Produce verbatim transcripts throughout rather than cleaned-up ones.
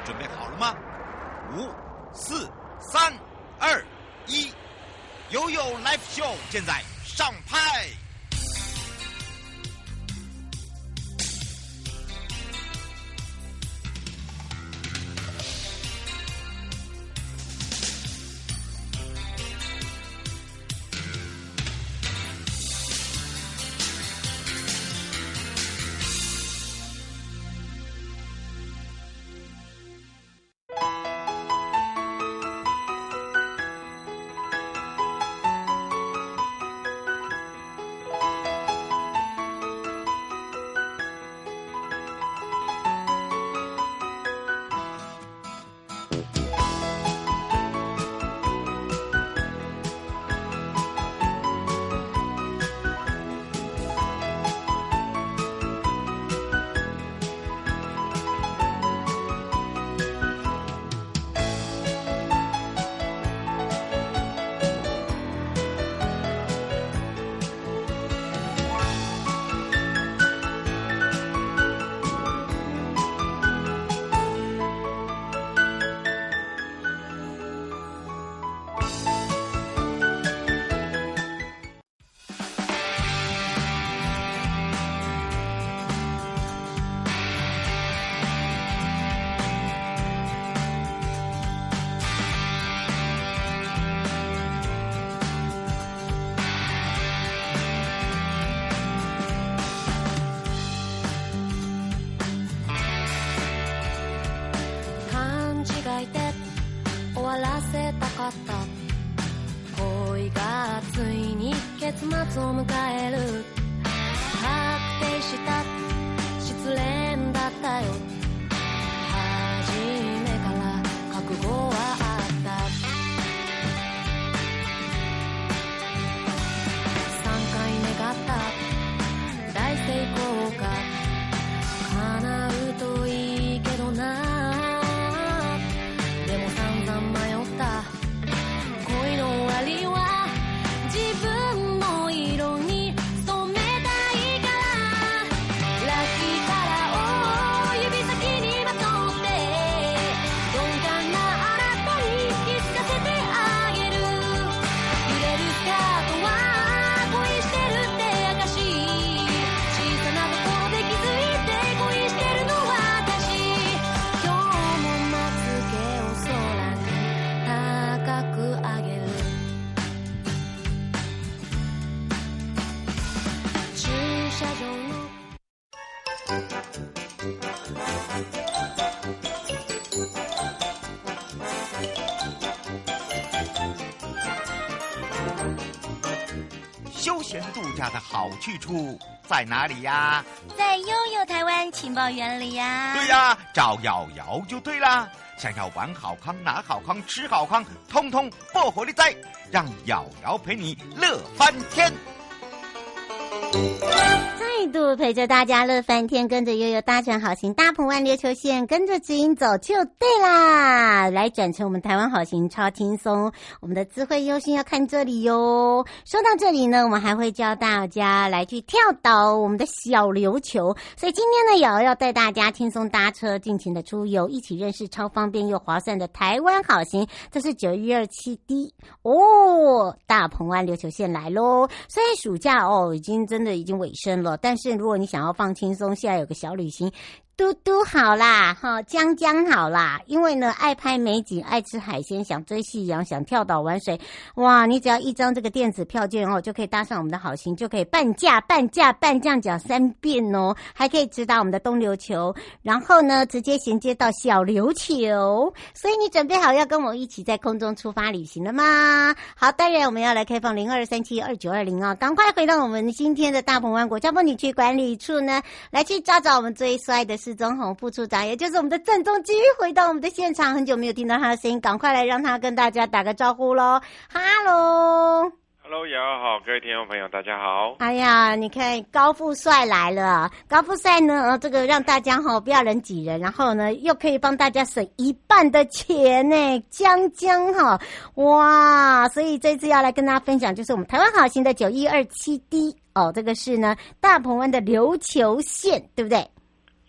准备好了吗？五、四、三、二、一，悠悠 Live Show 现在上拍。 終わらせたかった恋がついに結末を迎える確定した失恋だったよ初めから覚悟はあったさんかい願った大成功が叶うといいけどな休闲度假的好去处在哪里呀？ 在悠悠台湾情报园里呀。 对呀，找瑶瑶就对啦。想要玩好康、拿好康、吃好康，通通不火力在，让瑶瑶陪你乐翻天。 再度陪着大家乐翻天，跟着悠悠搭乘好行大鹏湾琉球线，跟着指引走就对啦。来转乘我们台湾好行超轻松，我们的智慧优先要看这里哟。说到这里呢，我们还会教大家来去跳岛我们的小琉球，所以今天呢，瑶瑶要带大家轻松搭车尽情的出游，一起认识超方便又划算的台湾好行。这是九一二七 D 哦，大鹏湾琉球线来咯。虽然暑假哦已经真的已经尾声了，但是如果你想要放轻松，现在有个小旅行嘟嘟好啦，哈，江江好啦，因为呢，爱拍美景，爱吃海鲜，想追夕阳，想跳岛玩水，哇，你只要一张这个电子票券哦，就可以搭上我们的好行，就可以半价、半价、半降奖三遍哦，还可以直达我们的东琉球，然后呢，直接衔接到小琉球，所以你准备好要跟我一起在空中出发旅行了吗？好，当然我们要来开放零二三七二九二零哦，赶快回到我们今天的大鹏湾国家风景区管理处呢，来去找找我们最帅的施宗宏副处长，也就是我们的郑中基，回到我们的现场，很久没有听到他的声音，赶快来让他跟大家打个招呼咯。哈喽 Hello， 瑶瑶好，各位听众朋友，大家好。 哎呀，你看高富帅来了，高富帅呢，这个让大家哈不要人挤人，然后呢又可以帮大家省一半的钱呢，将将哈，哇！所以这次要来跟大家分享，就是我们台湾好行的九一二七 D 哦，这个是呢大鹏湾的琉球线，对不对？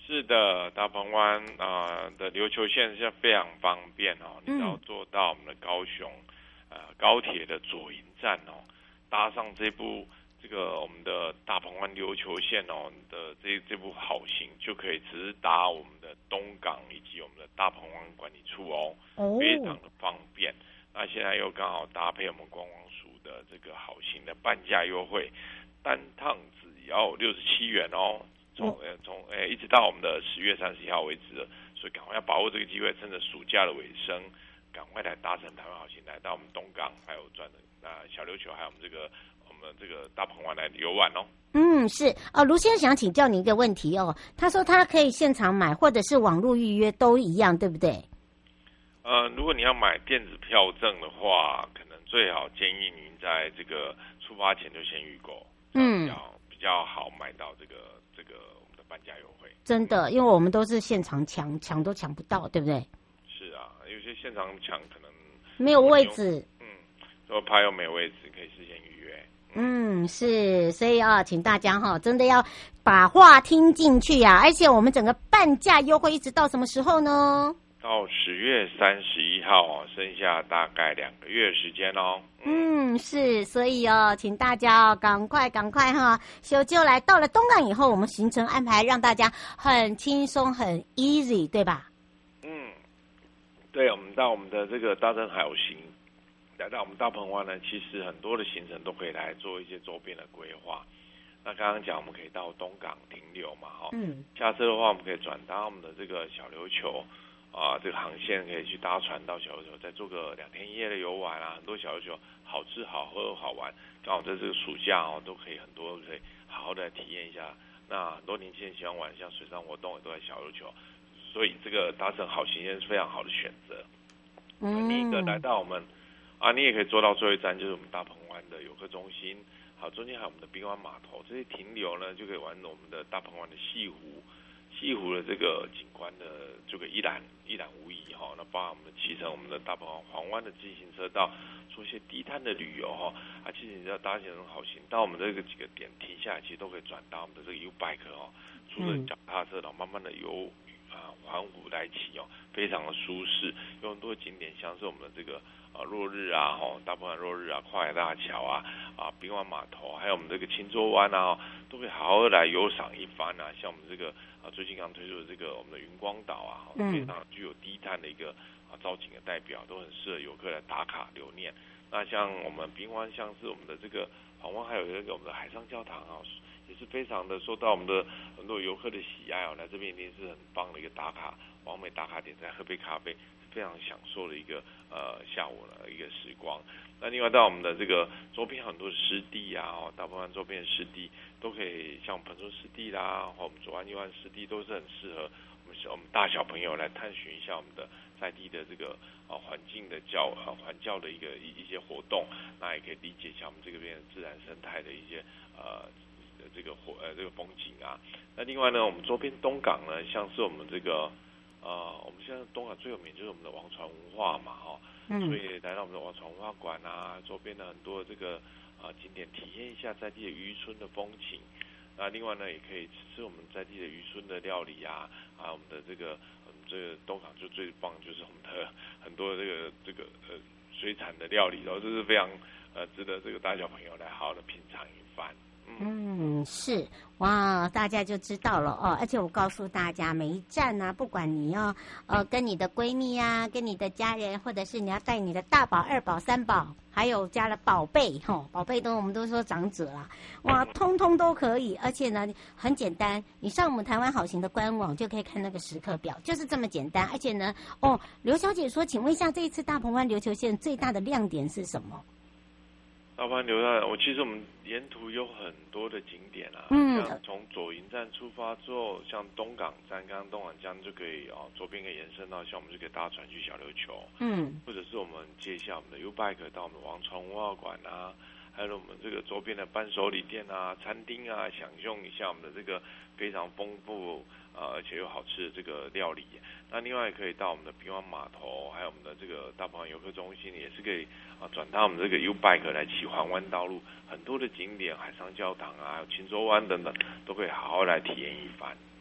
是的，大鹏湾啊、呃、的琉球线是非常方便哦，你只要坐到我们的高雄、呃高铁的左营站哦，搭上这部这个我们的大鹏湾琉球线哦的这这部好行，就可以直达我们的东港以及我们的大鹏湾管理处哦， 哦非常的方便。那现在又刚好搭配我们观光署的这个好行的半价优惠，单趟只要六十七元哦。从呃从呃一直到我们的十月三十一号为止了，所以赶快要把握这个机会，趁着暑假的尾声，赶快来搭乘台湾好行，来到我们东港，还有转的那小琉球，还有我们这个我们这个大鹏湾来游玩哦。 嗯，是哦，卢先生想请教你一个问题哦，他说他可以现场买，或者是网络预约都一样，对不对？ 呃，如果你要买电子票证的话，可能最好建议您在这个出发前就先预购，嗯，比较比较好买到这个这个我们的半价优惠。 真的，因为我们都是现场抢，抢都抢不到，对不对？ 是啊，有些现场抢可能没有位置， 嗯，如果怕又没有位置，可以事先预约。 嗯，是，所以啊，请大家哈，真的要把话听进去呀、啊！而且我们整个半价优惠一直到什么时候呢？ 到十月三十一号哦，剩下大概两个月时间哦。 嗯，是，所以哦，请大家哦，赶快赶快哈，修就来到了东港以后，我们行程安排让大家很轻松，很 easy， 对吧？ 嗯，对，我们到我们的这个大正海有行，来到我们大鹏湾呢，其实很多的行程都可以来做一些周边的规划。那刚刚讲我们可以到东港停留嘛，哈，嗯，下车的话我们可以转搭我们的这个小琉球。啊，这个航线可以去搭船到小琉球，再做个两天一夜的游玩啊，很多小琉球好吃好喝好玩，刚好在这个暑假哦，都可以很多可以好好的体验一下。那很多年轻人喜欢玩像水上活动也都在小琉球，所以这个搭乘好行程是非常好的选择。嗯，第一个来到我们啊，你也可以坐到最后一站，就是我们大鹏湾的游客中心，好，中间还有我们的滨湾码头，这些停留呢就可以玩我们的大鹏湾的西湖。西湖的这个景观的这个一览一览无遗哈，那包含我们的骑乘我们的大鹏湾环湾的自行车道，做一些低碳的旅游哈，啊，其实你只要搭乘好行，到我们这个几个点停下来，其实都可以转到我们的这个 U bike 哦，除了脚踏车道，慢慢的由啊环湖来骑哦，非常的舒适，有很多景点，像是我们的这个啊落日啊，哈，大鹏湾落日啊，跨海大桥啊，啊滨湾码头，还有我们这个青洲湾啊，都可以好好来游赏一番啊，像我们这个。啊，最近刚推出的这个我们的云光岛啊，非常具有低碳的一个啊造景的代表，都很适合游客来打卡留念。那像我们滨湾，像是我们的这个环湾，还有这个我们的海上教堂啊，也是非常的受到我们的很多游客的喜爱哦。来这边一定是很棒的一个打卡完美打卡点，再喝杯咖啡，是非常享受的一个呃下午的一个时光。那另外到我们的这个周边很多湿地啊，哦，大部分周边的湿地都可以，像彭村湿地啦，或我们左岸右岸湿地都是很适合我们我们大小朋友来探寻一下我们的在地的这个啊环境的教啊环教的一个一一些活动，那也可以理解一下我们这个边的自然生态的一些呃这个活呃这个风景啊。那另外呢，我们周边东港呢，像是我们这个呃我们现在东港最有名就是我们的王船文化嘛，哈。嗯，所以来到我们的王船文化馆啊，周边的很多这个啊景点，体验一下在地的渔村的风情。那另外呢，也可以吃我们在地的渔村的料理啊，啊，我们的这个嗯这个东港就最棒就是我们的很多这个这个呃水产的料理，然后这是非常呃值得这个大小朋友来好好的品尝一番。 嗯，是哇，大家就知道了哦。而且我告诉大家，每一站呢、啊，不管你要呃跟你的闺蜜啊，跟你的家人，或者是你要带你的大宝、二宝、三宝，还有加了宝贝哈、哦，宝贝都我们都说长者啦，哇，通通都可以。而且呢，很简单，你上我们台湾好行的官网就可以看那个时刻表，就是这么简单。而且呢，哦，刘小姐说，请问一下，这一次大鹏湾琉球线最大的亮点是什么？ 大鹏湾流浪，我其实我们沿途有很多的景点啊，嗯，像从左营站出发之后，像东港站，刚刚东港站就可以哦，左边可以延伸到，像我们就可以搭船去小琉球，嗯，或者是我们接一下我们的 U bike 到我们王船文化馆啊，还有我们这个周边的伴手礼店啊、餐厅啊，享用一下我们的这个非常丰富呃而且又好吃的这个料理。那另外也可以到我们的滨湾码头，还有我们的这个大鹏湾游客中心，也是可以啊转到我们这个 U bike 来骑环湾道路，很多的景点，海上教堂啊，还有青洲湾等等，都可以好好来体验一番。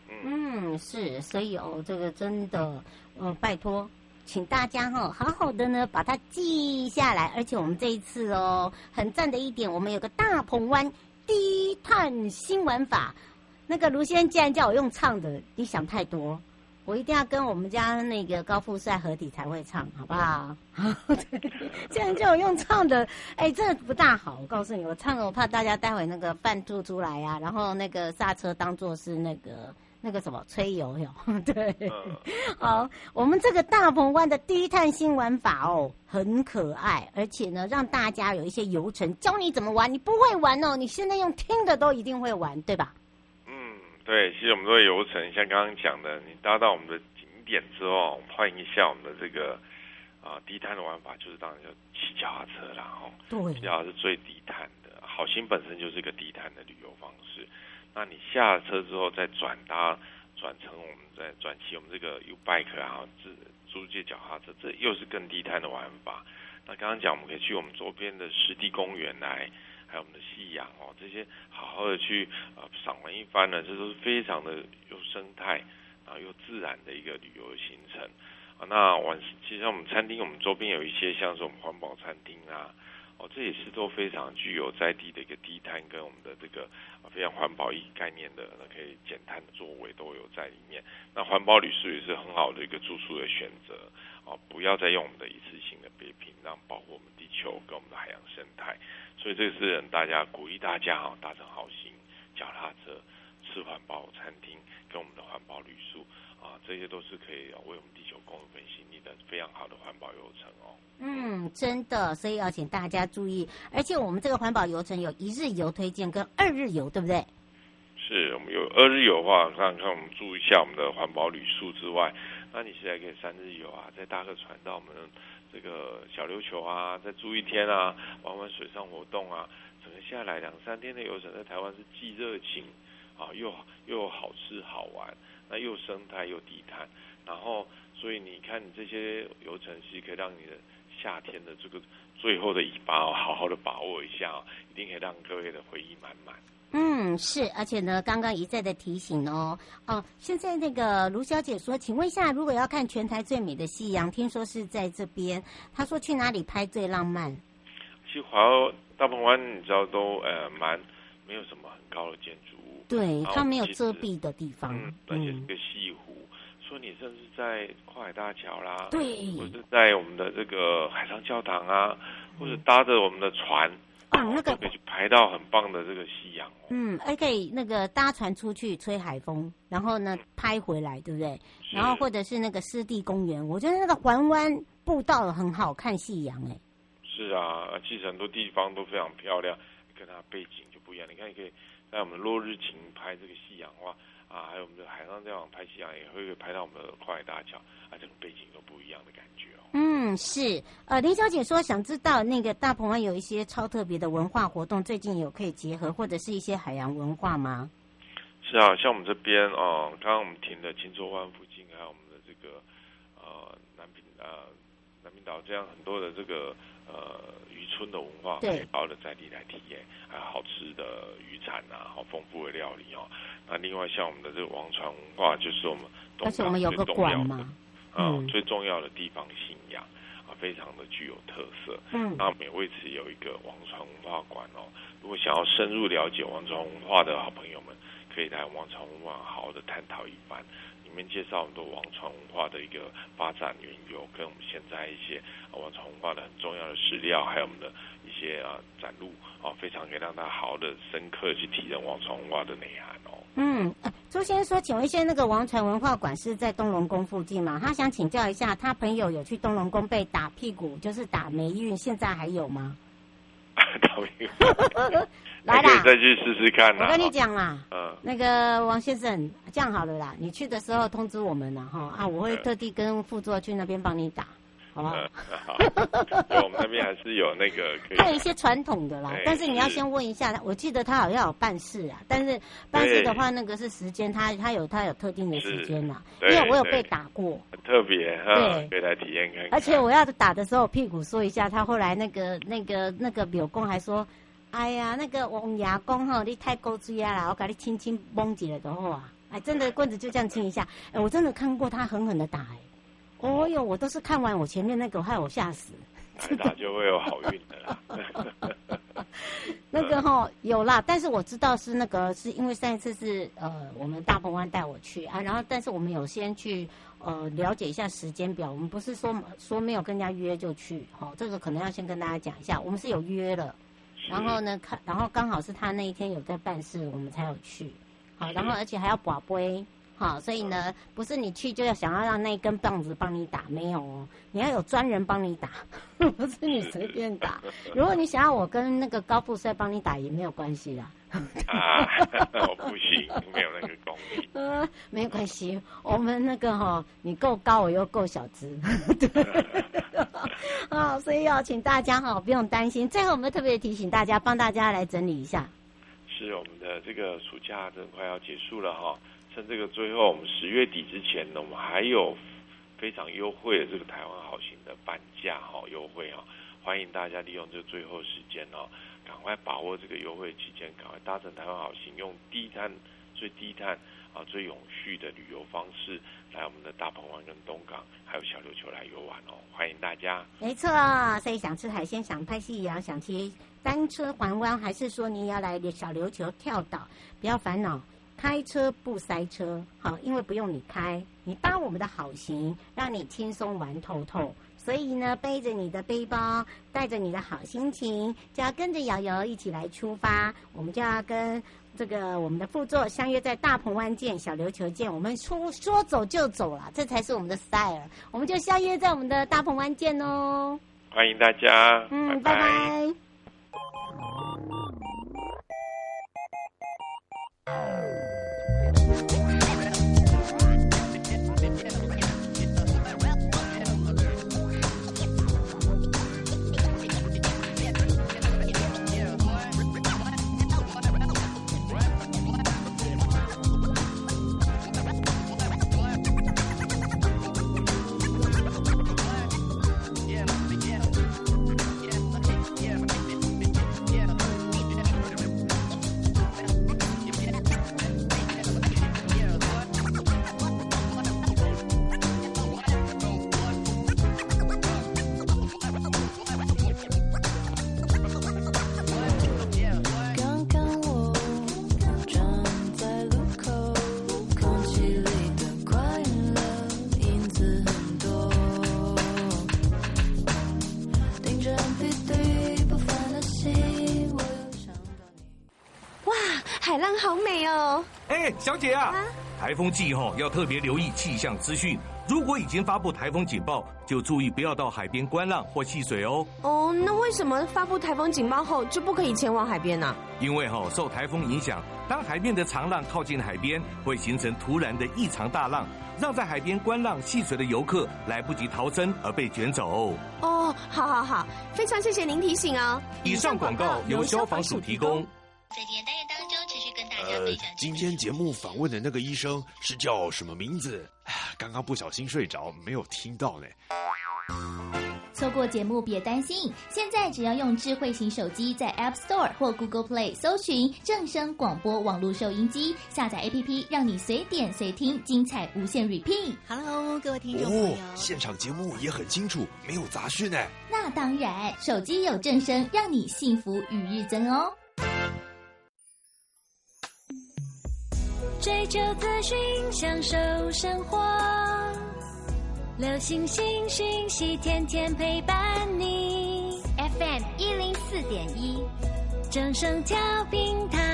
嗯，是，所以哦，这个真的，呃，拜托。请大家哈、哦、好好的呢把它记下来，而且我们这一次哦很赞的一点，我们有个大鹏湾低碳新玩法。那个卢先生既然叫我用唱的，你想太多，我一定要跟我们家那个高富帅合体才会唱，好不好？既然叫我用唱的，哎，这不大好。我告诉你，我唱了，我怕大家待会那个饭吐出来呀、啊，然后那个刹车当作是那个。那个什么吹油哟，对，好，我们这个大鹏湾的低碳新玩法哦，很可爱，而且呢，让大家有一些游程教你怎么玩，你不会玩哦，你现在用听的都一定会玩，对吧？ 嗯，对，其实我们这个游程像刚刚讲的，你搭到我们的景点之后，换一下我们的这个啊、呃、低碳的玩法，就是当然就骑脚踏车啦，哈， 对， 骑脚踏是最低碳的，好心本身就是一个低碳的旅游方式。那你下车之后再转搭，转成我们再转骑我们这个 U-Bike 啊，租租借脚踏车，这又是更低碳的玩法。那刚刚讲我们可以去我们周边的湿地公园来，还有我们的夕阳哦，这些好好的去呃赏玩一番呢，这都是非常的有生态，然后又自然的一个旅游行程啊。那晚其实我们餐厅，我们周边有一些像是我们环保餐厅啊。哦，这也是都非常具有在地的一个低碳跟我们的这个非常环保意概念的，那可以减碳的作为都有在里面。那环保旅宿也是很好的一个住宿的选择哦，不要再用我们的一次性的别品，让保护我们地球跟我们的海洋生态。所以这个是大家鼓励大家哈、哦，搭乘好行脚踏车、吃环保餐厅跟我们的环保旅宿啊，这些都是可以为我们地球贡献心力的非常好的环保游程哦。 嗯，真的，所以要请大家注意，而且我们这个环保游程有一日游推荐跟二日游，对不对？ 是，我们有二日游的话，看看我们注意一下我们的环保旅宿之外，那你现在可以三日游啊，再搭个船到我们这个小琉球啊，再住一天啊，玩玩水上活动啊，整个下来两三天的游程，在台湾是既热情啊，又又好吃好玩，那又生态又低碳，然后所以你看你这些游程是可以让你的夏天的这个最后的尾巴哦，好好的把握一下哦，一定可以让各位的回忆满满。 嗯，是，而且呢，刚刚一再的提醒哦，哦，现在那个卢小姐说，请问一下，如果要看全台最美的夕阳，听说是在这边，她说去哪里拍最浪漫？ 其实华澳大鹏湾你知道都呃蛮没有什么很高的建筑物， 对，它没有遮蔽的地方， 嗯，而且是个西湖。说你甚至在跨海大桥啦， 对， 或者在我们的这个海上教堂啊，或者搭着我们的船， 啊，那个可以去拍到很棒的这个夕阳哦。 嗯，还可以那个搭船出去吹海风，然后呢拍回来，对不对？然后或者是那个湿地公园，我觉得那个环湾步道很好看夕阳哎。 是啊，其实很多地方都非常漂亮，跟它背景就不一样。你看，你可以在我们落日晴拍这个夕阳的话。啊，还有我们的海上教堂拍夕阳，也会拍到我们的跨海大桥，啊，这个背景都不一样的感觉哦。 嗯，是。呃，林小姐说想知道那个大鹏湾有一些超特别的文化活动，最近有可以结合，或者是一些海洋文化吗？ 是啊，像我们这边哦，刚刚我们停的青洲湾附近，还有我们的这个呃南屏呃南屏岛这样很多的这个呃渔村的文化，可以好好的在地来体验，还有好吃的渔产啊，好丰富的料理哦。那另外像我们的这个王船文化，就是我们东港最重要的，嗯，最重要的地方信仰啊，非常的具有特色。嗯，那我们也为此有一个王船文化馆哦。如果想要深入了解王船文化的好朋友们，可以来王船文化好好的探讨一番。里面介绍很多王船文化的一个发展缘由，跟我们现在一些王船文化的很重要的史料，还有我们的一些啊展露啊，非常可以让大家好好的深刻去体验王船文化的内涵哦。 嗯，呃、朱先生说，请问一下，那个王船文化馆是在东龙宫附近吗？他想请教一下，他朋友有去东龙宫被打屁股，就是打霉运，现在还有吗？ 打霉运， 来啦， 再去试试看啦。 我跟你讲啦， 嗯， 那个王先生，这样好了啦，你去的时候通知我们啦，哈啊，我会特地跟副座去那边帮你打。好不好？ 嗯、好，对，我们那边还是有那个可以。 还有一些传统的啦，但是你要先问一下，我记得他好像有办事啊，但是办事的话，那个是时间，他他有他有特定的时间啦，因为我有被打过， 很特别哈，对，可以来体验看看。 而且我要打的时候，屁股说一下，他后来那个那个那个柳公还说，哎呀，那个王牙公哈，你太高追啊啦，我给你轻轻蒙起来就好啊。 哎，真的棍子就这样亲一下，哎，我真的看过他狠狠的打，哎，哦哟，我都是看完我前面那个，害我吓死。 打就会有好运的啦。 那个哈有啦，但是我知道是那个是因为上一次是呃我们大鹏湾带我去啊，然后但是我们有先去呃了解一下时间表，我们不是说说没有跟人家约就去，好、哦，这个可能要先跟大家讲一下，我们是有约了，然后呢看，然后刚好是他那一天有在办事，我们才有去，好，然后而且还要拔杯。好，所以呢，不是你去就要想要让那一根棒子帮你打，没有哦，你要有专人帮你打，不是你随便打。如果你想要我跟那个高富帅帮你打，也没有关系啦。 啊，我不行，没有那个功力。 呃，没关系，我们那个哈、哦，你够高，我又够小只，对。啊、哦，所以哦，请大家哈、哦、不用担心。最后，我们特别提醒大家，帮大家来整理一下。 是我们的这个暑假真的快要结束了哈、哦。趁这个最后，我们十月底之前呢，我们还有非常优惠的这个台湾好行的半价哈优惠哈，欢迎大家利用这个最后时间哦，赶快把握这个优惠期间，赶快搭乘台湾好行，用低碳、最低碳啊、最永续的旅游方式来我们的大鹏湾跟东港还有小琉球来游玩哦，欢迎大家。 没错，所以想吃海鲜、想拍夕阳、想骑单车环湾，还是说你要来小琉球跳岛，不要烦恼。开车不塞车，好，因为不用你开，你搭我们的好行，让你轻松玩透透。所以呢，背着你的背包，带着你的好心情，就要跟着瑶瑶一起来出发。我们就要跟这个我们的副座相约在大鹏湾见，小琉球见。我们说说走就走了，这才是我们的 style。我们就相约在我们的大鹏湾见哦。 欢迎大家， 嗯， 拜拜。 拜拜。 海浪好美哦！ 哎，小姐啊，啊台风季后要特别留意气象资讯。如果已经发布台风警报，就注意不要到海边观浪或戏水哦。 哦，那为什么发布台风警报后就不可以前往海边呢、啊？ 因为哈、哦、受台风影响，当海面的长浪靠近海边，会形成突然的异常大浪，让在海边观浪戏水的游客来不及逃生而被卷走。 哦，好好好，非常谢谢您提醒哦。 以上广告由消防署提供。 在今天单元当中，持续跟大家分享、呃。 今天节目访问的那个医生是叫什么名字？刚刚不小心睡着，没有听到呢。 错过节目别担心，现在只要用智慧型手机在 App Store 或 Google Play 搜寻正声广播网络收音机，下载 A P P， 让你随点随听，精彩无限 repeat。Hello， 各位听众朋友， 哦，现场节目也很清楚，没有杂讯呢。 那当然，手机有正声，让你幸福与日增哦。 追求资讯，享受生活，流行新讯息，天天陪伴你。 F M 一零四点一， 正声调频台。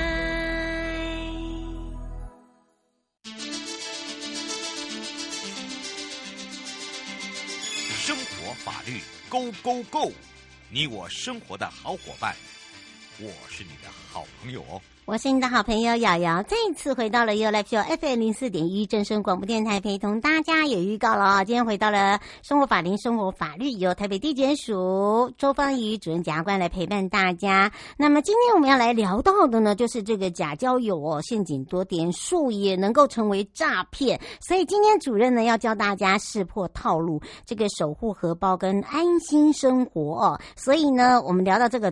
生活法律 Go Go Go， 你我生活的好伙伴，我是你的好朋友哦。 我是你的好朋友瑶瑶，再一次回到了 You Life Show F M 零四点一正声广播电台，陪同大家也预告了啊，今天回到了生活法庭生活法律，由台北地检署周芳怡主任检察官来陪伴大家。那么今天我们要来聊到的呢，就是这个假交友哦，陷阱多，点数也能够成为诈骗，所以今天主任呢要教大家识破套路，这个守护荷包跟安心生活哦。所以呢，我们聊到这个土。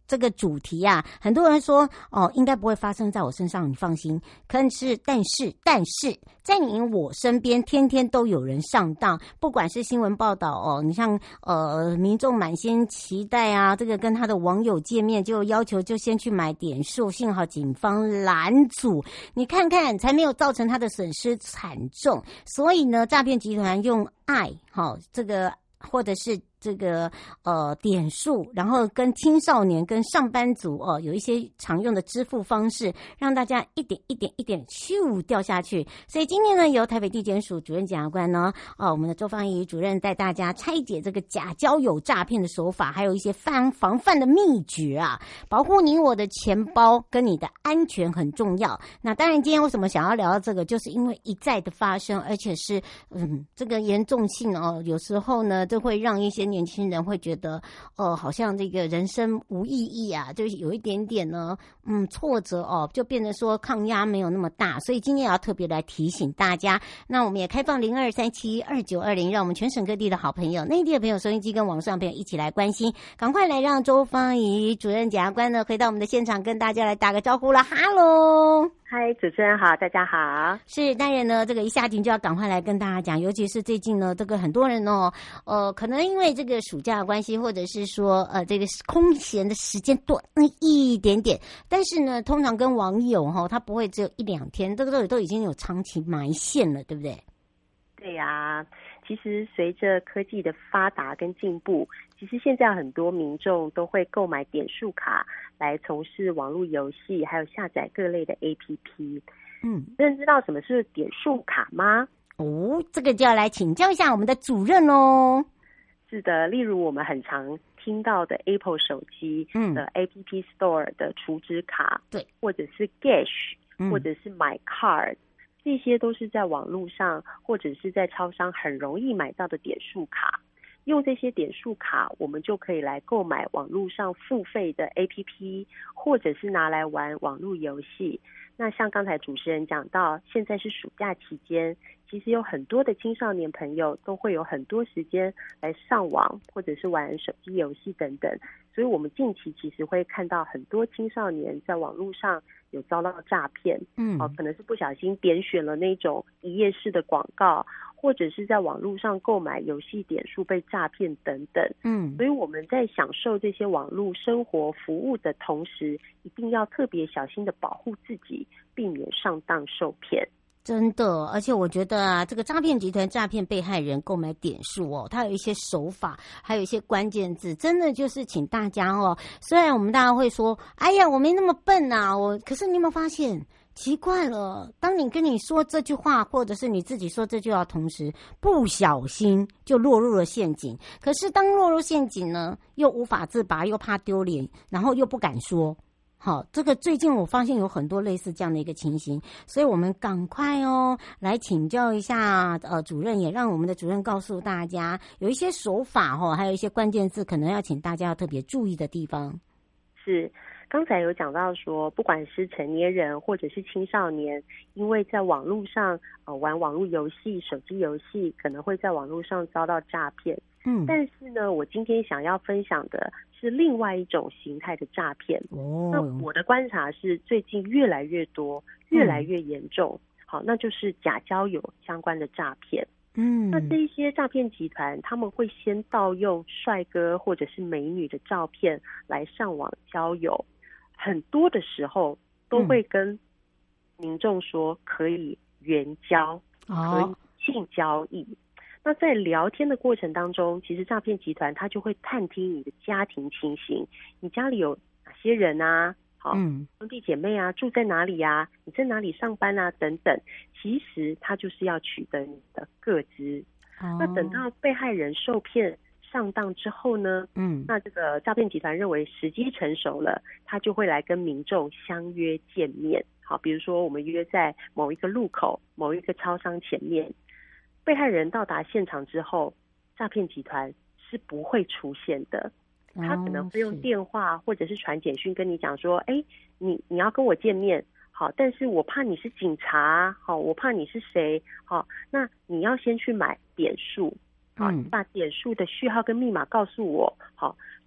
这个主题啊，很多人说哦，应该不会发生在我身上，你放心。可是，但是，但是在你我身边，天天都有人上当，不管是新闻报道哦，你像呃，民众满心期待啊，这个跟他的网友见面，就要求就先去买点数，幸好警方拦阻，你看看，才没有造成他的损失惨重。所以呢，诈骗集团用爱，好、哦、这个或者是。这个呃点数，然后跟青少年、跟上班族哦、呃，有一些常用的支付方式，让大家一点一点一点咻掉下去。所以今天呢，由台北地检署主任检察官呢，啊、呃，我们的周芳怡主任带大家拆解这个假交友诈骗的手法，还有一些防防范的秘诀啊，保护你我的钱包跟你的安全很重要。那当然，今天为什么想要聊到这个，就是因为一再的发生，而且是嗯这个严重性哦，有时候呢，都会让一些年轻人会觉得，呃，好像这个人生无意义啊，就是有一点点呢，嗯，挫折哦，就变得说抗压没有那么大，所以今天也要特别来提醒大家。那我们也开放零二三七二九二零，让我们全省各地的好朋友、内地的朋友、收音机跟网上朋友一起来关心，赶快来让周芳怡主任检察官呢回到我们的现场，跟大家来打个招呼了。哈喽。 嗨，主持人好，大家好。 是，当然呢，这个一下庭就要赶快来跟大家讲，尤其是最近呢，这个很多人哦，呃，可能因为这个暑假的关系，或者是说呃，这个空闲的时间多那一点点，但是呢，通常跟网友哈、哦，他不会只有一两天，这个都都已经有长期埋线了，对不对？ 对呀、啊，其实随着科技的发达跟进步，其实现在很多民众都会购买点数卡来从事网络游戏，还有下载各类的 A P P。嗯，认知道什么是点数卡吗？ 哦，这个就要来请教一下我们的主任哦。 是的，例如我们很常听到的 Apple 手机的 A P P Store 的储值卡，对、嗯，或者是 Gash，、嗯、或者是 My Card。这些都是在网络上或者是在超商很容易买到的点数卡，用这些点数卡，我们就可以来购买网络上付费的 A P P， 或者是拿来玩网络游戏。那像刚才主持人讲到，现在是暑假期间，其实有很多的青少年朋友都会有很多时间来上网，或者是玩手机游戏等等。所以我们近期其实会看到很多青少年在网络上有遭到诈骗，嗯，哦，可能是不小心点选了那种一页式的广告，或者是在网络上购买游戏点数被诈骗等等，嗯，所以我们在享受这些网络生活服务的同时，一定要特别小心的保护自己，避免上当受骗。 真的，而且我觉得啊，这个诈骗集团诈骗被害人购买点数哦，它有一些手法，还有一些关键字，真的就是请大家哦。虽然我们大家会说，哎呀，我没那么笨啊，我，可是你有没有发现，奇怪了，当你跟你说这句话，或者是你自己说这句话同时，不小心就落入了陷阱。可是当落入陷阱呢，又无法自拔，又怕丢脸，然后又不敢说。好，这个最近我发现有很多类似这样的一个情形，所以我们赶快哦来请教一下呃主任，也让我们的主任告诉大家有一些手法哦，还有一些关键字，可能要请大家要特别注意的地方。 是，刚才有讲到说，不管是成年人或者是青少年，因为在网络上呃玩网络游戏、手机游戏，可能会在网络上遭到诈骗。嗯，但是呢，我今天想要分享的是另外一种形态的诈骗。哦，那我的观察是最近越来越多，越来越严重。嗯、好，那就是假交友相关的诈骗。嗯，那这一些诈骗集团，他们会先盗用帅哥或者是美女的照片来上网交友，很多的时候都会跟民众说可以援交，嗯、可以性交易。那在聊天的过程当中，其实诈骗集团他就会探听你的家庭情形，你家里有哪些人啊？好，嗯，兄弟姐妹啊，住在哪里啊？你在哪里上班啊？等等，其实他就是要取得你的个资。哦、那等到被害人受骗上当之后呢，嗯，那这个诈骗集团认为时机成熟了，他就会来跟民众相约见面。好，比如说我们约在某一个路口、某一个超商前面。被害人到达现场之后，诈骗集团是不会出现的。他可能会用电话或者是传简讯跟你讲说，哎，你你要跟我见面，好，但是我怕你是警察，好，我怕你是谁，好，那你要先去买点数，好，你把点数的序号跟密码告诉我，好，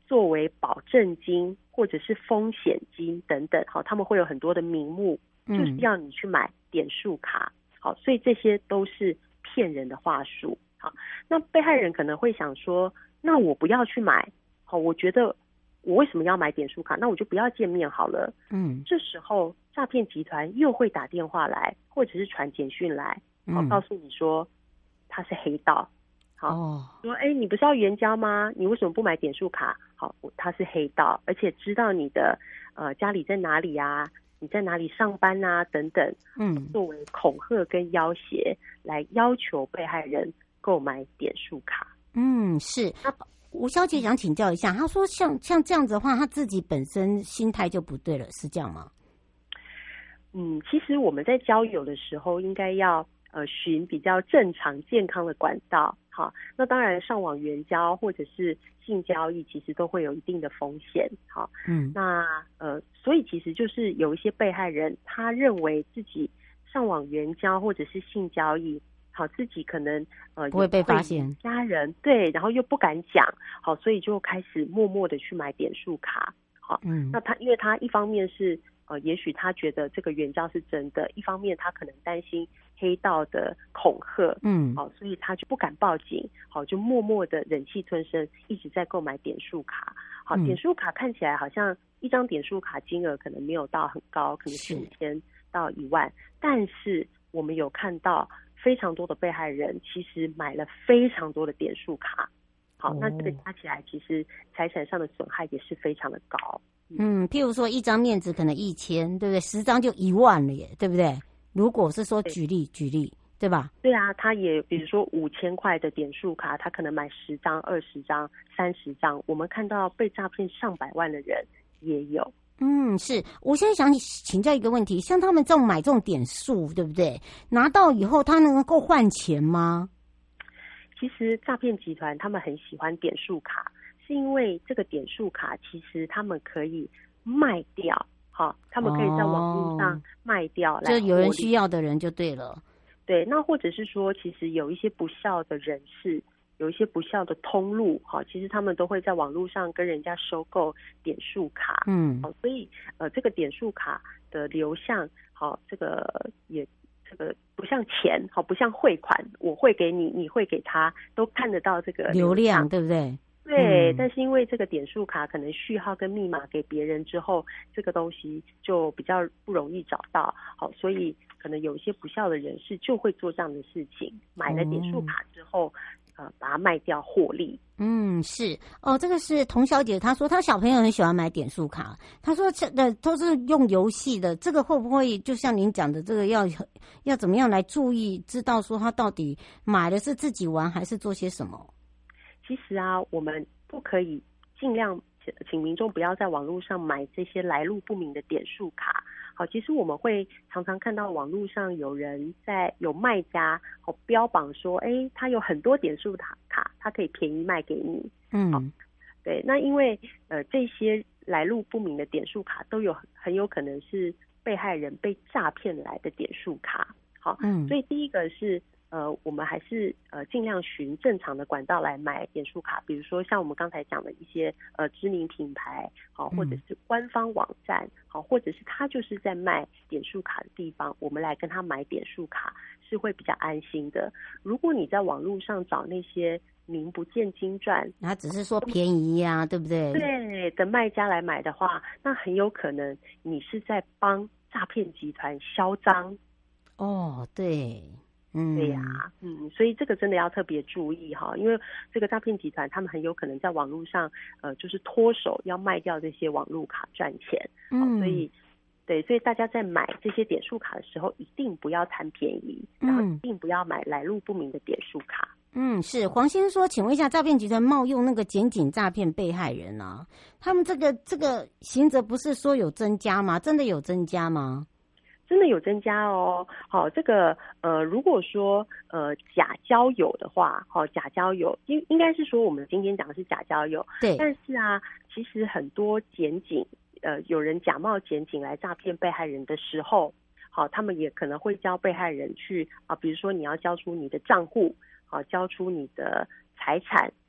作为保证金或者是风险金等等，好，他们会有很多的名目，就是要你去买点数卡，好，所以这些都是骗人的话术。好，那被害人可能会想说，那我不要去买，好，我觉得我为什么要买点数卡？那我就不要见面好了。嗯，这时候诈骗集团又会打电话来，或者是传简讯来，好，告诉你说他是黑道。好，哦、说哎，你不是要援交吗？你为什么不买点数卡？好，他是黑道，而且知道你的呃家里在哪里啊，你在哪里上班啊等等，嗯，作为恐吓跟要挟来要求被害人购买点数卡。 嗯，是。那吴小姐想请教一下，她说像像这样子的话，她自己本身心态就不对了，是这样吗？ 嗯，其实我们在交友的时候，应该要呃寻比较正常健康的管道。好，那当然上网援交或者是性交易，其实都会有一定的风险。好，嗯，那呃，所以其实就是有一些被害人，他认为自己上网援交或者是性交易，好，自己可能呃不会被发现， 家人对，然后又不敢讲，好，所以就开始默默的去买点数卡。好，嗯，那他因为他一方面是呃，也许他觉得这个援交是真的，一方面他可能担心黑道的恐吓，嗯，好，所以他就不敢报警，好，就默默的忍气吞声，一直在购买点数卡。好，点数卡看起来好像一张点数卡金额可能没有到很高，可能是五千到一万，但是我们有看到非常多的被害人其实买了非常多的点数卡。好，那这个加起来其实财产上的损害也是非常的高。 嗯，譬如说一张面值可能一千，对不对？十张就一万了耶，对不对？如果是说举例举例，对吧？ 对啊，他也比如说五千块的点数卡，他可能买十张、二十张、三十张，我们看到被诈骗上百万的人也有。 嗯，是。我现在想请教一个问题，像他们这种买这种点数，对不对？拿到以后，他能够换钱吗？ 其实诈骗集团他们很喜欢点数卡，是因为这个点数卡其实他们可以卖掉，好，他们可以在网络上卖掉， 哦，就有人需要的人就对了。 对，那或者是说，其实有一些不孝的人士，有一些不孝的通路，好，其实他们都会在网络上跟人家收购点数卡，嗯，好，所以呃，这个点数卡的流向，好，这个也。这个不像钱，好，不像汇款，我汇给你，你汇给他，都看得到这个流量，对不对？ 对，嗯，但是因为这个点数卡可能序号跟密码给别人之后，这个东西就比较不容易找到，好，所以可能有一些不孝的人士就会做这样的事情，买了点数卡之后，嗯，呃，把它卖掉获利。 嗯，是哦，这个是童小姐，她说她小朋友很喜欢买点数卡，她说这的都是用游戏的，这个会不会就像您讲的，这个要要怎么样来注意，知道说他到底买的是自己玩还是做些什么？ 其实啊，我们不可以尽量请民众不要在网络上买这些来路不明的点数卡。好，其实我们会常常看到网络上有人在有卖家好标榜说，哎，他有很多点数卡卡，他可以便宜卖给你。嗯，对，那因为呃这些来路不明的点数卡都有很有可能是被害人被诈骗来的点数卡。好，嗯，所以第一个是。呃，我们还是呃尽量循正常的管道来买点数卡，比如说像我们刚才讲的一些呃知名品牌，好，或者是官方网站，好，或者是他就是在卖点数卡的地方，我们来跟他买点数卡是会比较安心的。如果你在网络上找那些名不见经传， 他只是说便宜呀，啊，对不对？ 对的卖家来买的话，那很有可能你是在帮诈骗集团销赃。 哦，对。 嗯，对呀，啊，嗯，所以这个真的要特别注意哈，因为这个诈骗集团他们很有可能在网络上，呃，就是脱手要卖掉这些网络卡赚钱，嗯，所以，对，所以大家在买这些点数卡的时候，一定不要贪便宜，然后一定不要买来路不明的点数卡。 嗯，是黄先生说，请问一下，诈骗集团冒用那个检警诈骗被害人啊，他们这个这个刑责不是说有增加吗？真的有增加吗？ 真的有增加哦，好，这个呃，如果说呃假交友的话，好，假交友应应该是说我们今天讲的是假交友， 对， 但是啊，其实很多检警呃有人假冒检警来诈骗被害人的时候，好，他们也可能会教被害人去啊，比如说你要交出你的账户，好，交出你的财产，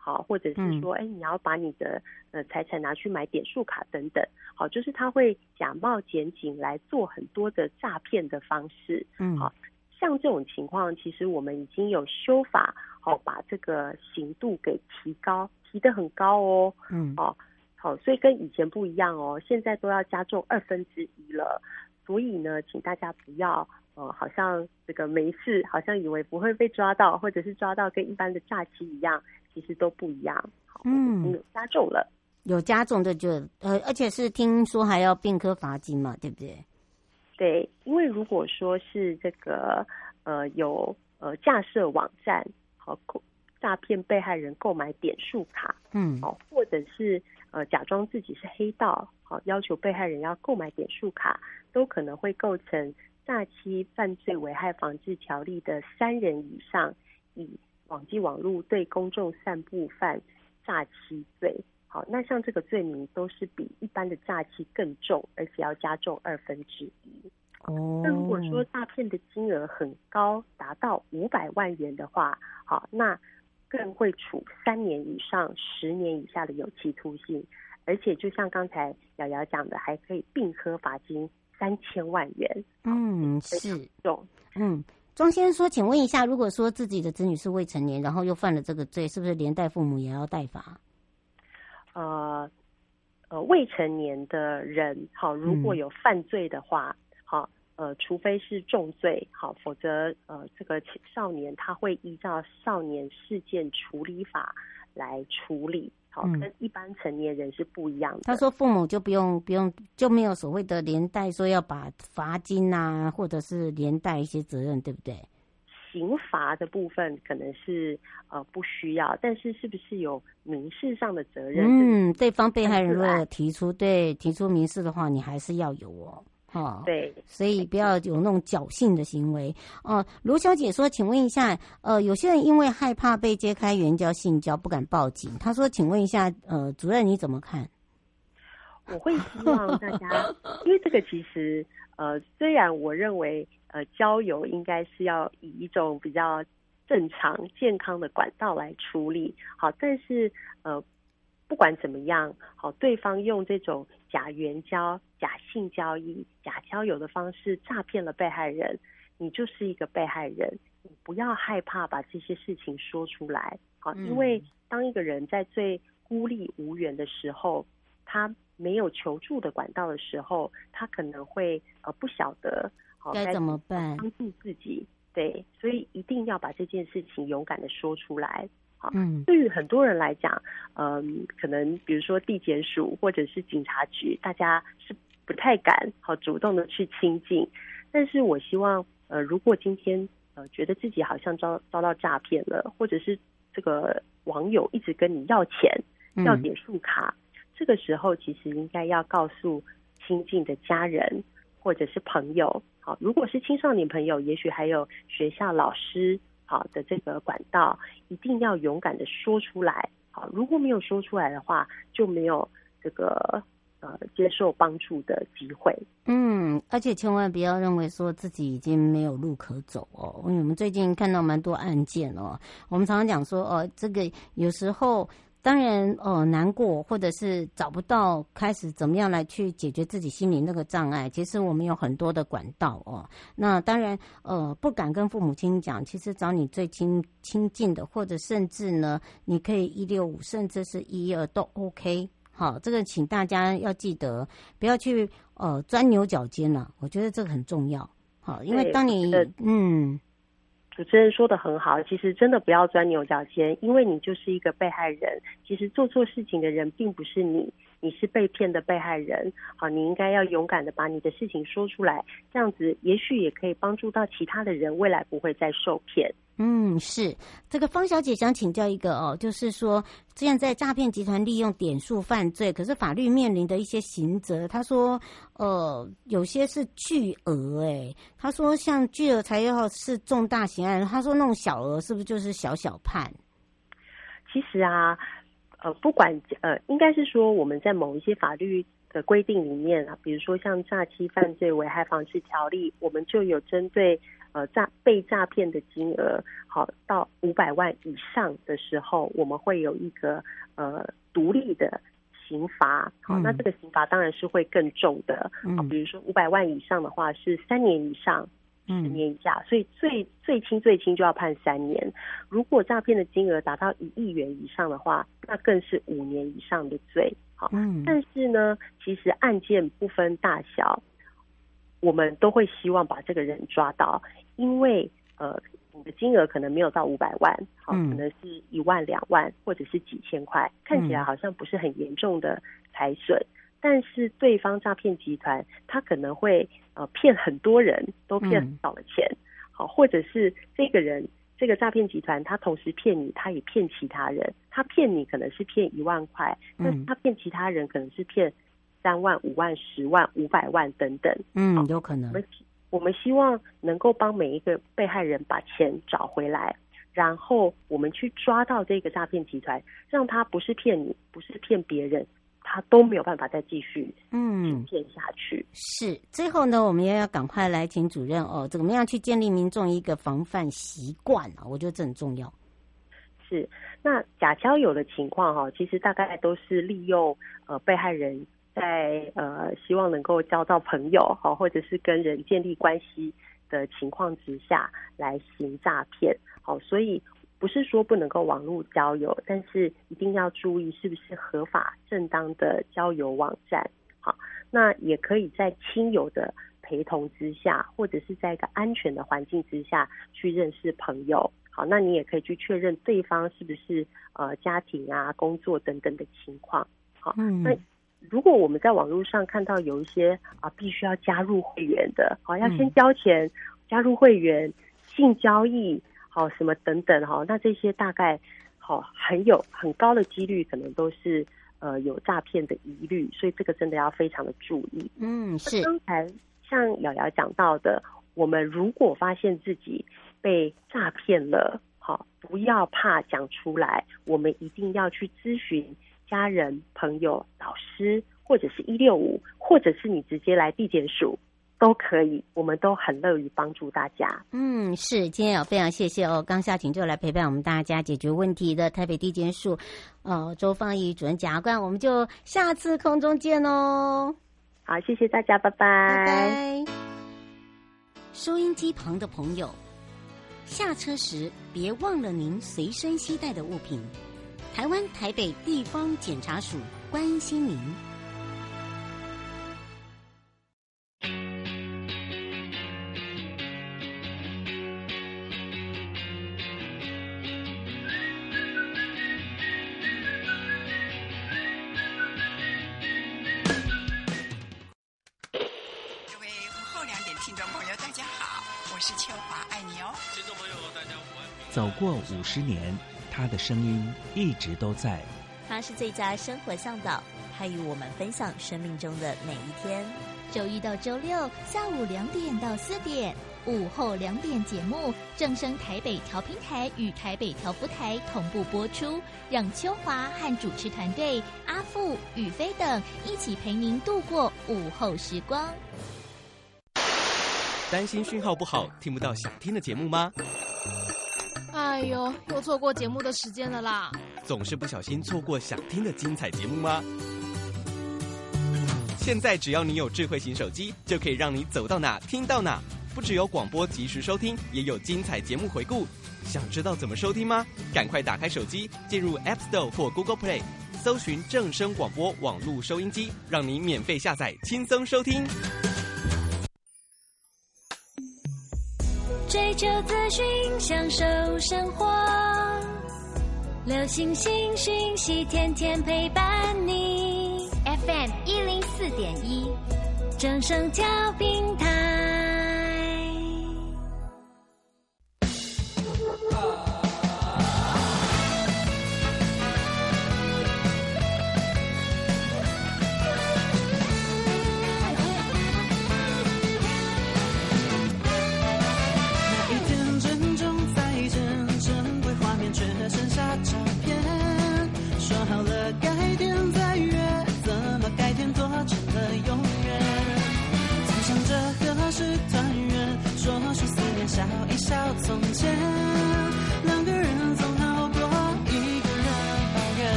好，或者是说，哎、嗯，你要把你的呃财产拿去买点数卡等等，好，就是他会假冒检警来做很多的诈骗的方式， 嗯， 好，像这种情况，其实我们已经有修法，好，把这个刑度给提高，提得很高哦， 嗯， 哦，好，所以跟以前不一样哦，现在都要加重二分之一了，所以呢，请大家不要。呃，好像这个没事，好像以为不会被抓到，或者是抓到跟一般的诈欺一样，其实都不一样。 嗯， 有加重了， 有加重的就呃，而且是听说还要并科罚金嘛，对不对？ 对，因为如果说是这个呃有呃架设网站，好诈骗被害人购买点数卡， 嗯， 好，或者是呃假装自己是黑道，好要求被害人要购买点数卡，都可能会构成诈欺犯罪危害防治条例的三人以上，以网际网络对公众散布犯诈欺罪。好，那像这个罪名都是比一般的诈欺更重，而且要加重二分之一。 哦， 那如果说诈骗的金额很高，达到五百万元的话，好，那更会处三年以上十年以下的有期徒刑，而且就像刚才瑶瑶讲的，还可以并科罚金三千万元。 嗯，是重。 嗯，庄先生说，请问一下，如果说自己的子女是未成年，然后又犯了这个罪，是不是连带父母也要代罚？ 呃呃，未成年的人，好，如果有犯罪的话，好、嗯，呃，除非是重罪，好，否则呃，这个少年他会依照少年事件处理法来处理。好，跟一般成年人是不一样的。 他说父母就不用不用就没有所谓的连带说要把罚金啊，或者是连带一些责任，对不对？ 刑罚的部分可能是呃不需要，但是是不是有民事上的责任？ 嗯，对方被害人如果提出对提出民事的话，你还是要有哦。哦， 对， 所以不要有那种侥幸的行为哦。卢小姐说，请问一下，呃，有些人因为害怕被揭开援交性交，不敢报警。她说，请问一下，呃，主任你怎么看？ 我会希望大家，因为这个其实，呃，虽然我认为，呃，交友应该是要以一种比较正常、健康的管道来处理，好，但是，呃。不管怎么样，好，对方用这种假援交、假性交易、假交友的方式诈骗了被害人，你就是一个被害人，你不要害怕把这些事情说出来，好，因为当一个人在最孤立无援的时候，他没有求助的管道的时候，他可能会呃不晓得好该怎么办， 帮助自己，对，所以一定要把这件事情勇敢的说出来。 嗯， 对于很多人来讲，嗯，可能比如说地检署或者是警察局，大家是不太敢好主动的去亲近。但是我希望，呃，如果今天呃觉得自己好像遭遭到诈骗了，或者是这个网友一直跟你要钱、 嗯、 要点数卡，这个时候其实应该要告诉亲近的家人或者是朋友。好，如果是青少年朋友，也许还有学校老师。好的，这个管道一定要勇敢的说出来。好，如果没有说出来的话，就没有这个呃接受帮助的机会。 嗯，而且千万不要认为说自己已经没有路可走哦。因为我们最近看到蛮多案件哦，我们常常讲说哦，这个有时候。当然，呃，难过或者是找不到开始怎么样来去解决自己心里那个障碍，其实我们有很多的管道哦。那当然，呃，不敢跟父母亲讲，其实找你最亲亲近的，或者甚至呢，你可以一六五，甚至是一一二都 OK。好，这个请大家要记得，不要去呃钻牛角尖了。我觉得这个很重要。好，因为当你嗯。 主持人说的很好，其实真的不要钻牛角尖，因为你就是一个被害人。其实做错事情的人并不是你，你是被骗的被害人。好，你应该要勇敢的把你的事情说出来，这样子也许也可以帮助到其他的人，未来不会再受骗。 嗯，是这个方小姐想请教一个哦，就是说现在诈骗集团利用点数犯罪，可是法律面临的一些刑责，她说呃有些是巨额哎，她说像巨额才要是重大刑案，她说那种小额是不是就是小小判？ 其实啊，呃不管呃应该是说我们在某一些法律的规定里面啊，比如说像诈欺犯罪危害防治条例，我们就有针对呃诈被诈骗的金额好到五百万以上的时候，我们会有一个呃独立的刑罚。好，那这个刑罚当然是会更重的。好，比如说五百万以上的话是三年以上。十年以下，所以最最轻最轻就要判三年。如果诈骗的金额达到一亿元以上的话，那更是五年以上的罪。好，嗯，但是呢，其实案件不分大小，我们都会希望把这个人抓到，因为呃，你的金额可能没有到五百万，好，可能是一万、两万，或者是几千块，看起来好像不是很严重的财损。但是对方诈骗集团，他可能会呃骗很多人，都骗很少的钱，好、嗯，或者是这个人这个诈骗集团，他同时骗你，他也骗其他人，他骗你可能是骗一万块，但是他骗其他人可能是骗三万、五万、十万、五百万等等， 嗯，有可能。 我们我们希望能够帮每一个被害人把钱找回来，然后我们去抓到这个诈骗集团，让他不是骗你，不是骗别人。他都没有办法再继续嗯骗下去。 是，最后呢，我们也要赶快来请主任哦，怎么样去建立民众一个防范习惯啊？我觉得这很重要。 是，那假交友的情况哈、哦，其实大概都是利用呃被害人在呃希望能够交到朋友哈、哦，或者是跟人建立关系的情况之下来行诈骗。好、哦，所以。不是说不能够网络交友，但是一定要注意是不是合法正当的交友网站。好，那也可以在亲友的陪同之下，或者是在一个安全的环境之下去认识朋友。好，那你也可以去确认对方是不是呃家庭啊、工作等等的情况。好，嗯、那如果我们在网络上看到有一些啊必须要加入会员的，好，要先交钱、嗯、加入会员、性交易。好，什么等等哈，那这些大概好很有很高的几率，可能都是呃有诈骗的疑虑，所以这个真的要非常的注意。 嗯，是。 刚才像瑶瑶讲到的，我们如果发现自己被诈骗了，好，不要怕讲出来，我们一定要去咨询家人、朋友、老师，或者是一六五，或者是你直接来地检署。都可以，我们都很乐于帮助大家。 嗯，是，今天有非常谢谢哦，刚下庭就来陪伴我们大家解决问题的台北地检署呃周芳怡主任检察官，我们就下次空中见哦。 好，谢谢大家，拜拜。 拜拜。收音机旁的朋友，下车时别忘了您随身携带的物品。台湾台北地方检察署关心您。 走过五十年，他的声音一直都在。 他是最佳生活向导，他与我们分享生命中的每一天。 周一到周六下午两点到四点，午后两点节目正声台北调频台与台北调布台同步播出，让秋华和主持团队阿富、宇飞等一起陪您度过午后时光。 担心讯号不好，听不到想听的节目吗？ 哎呦，又错过节目的时间了啦！ 总是不小心错过想听的精彩节目吗？现在只要你有智慧型手机，就可以让你走到哪听到哪。不只有广播及时收听，也有精彩节目回顾。想知道怎么收听吗？赶快打开手机，进入 App Store 或 Google Play， 搜寻正声广播网络收音机，让你免费下载，轻松收听。 追求资讯，享受生活，流行新讯息，天天陪伴你。 F M 一零四点一， 正声调频台。 改天做成了永远，总想着和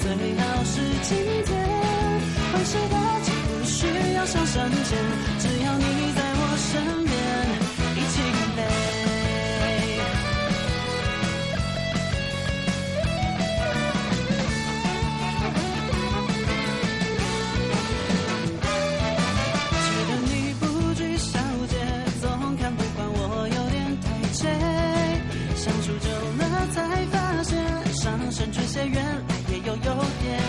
最好是今天。欢喜的情不需要上山前，只要你在我身边，一起干杯。深巨蟹原来也有优点。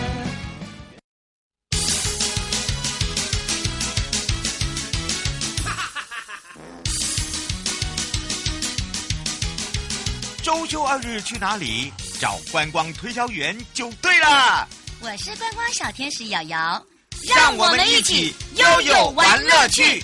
周休二日去哪里？找观光推销员就对了。 我是观光小天使瑶瑶， 让我们一起悠悠玩乐趣。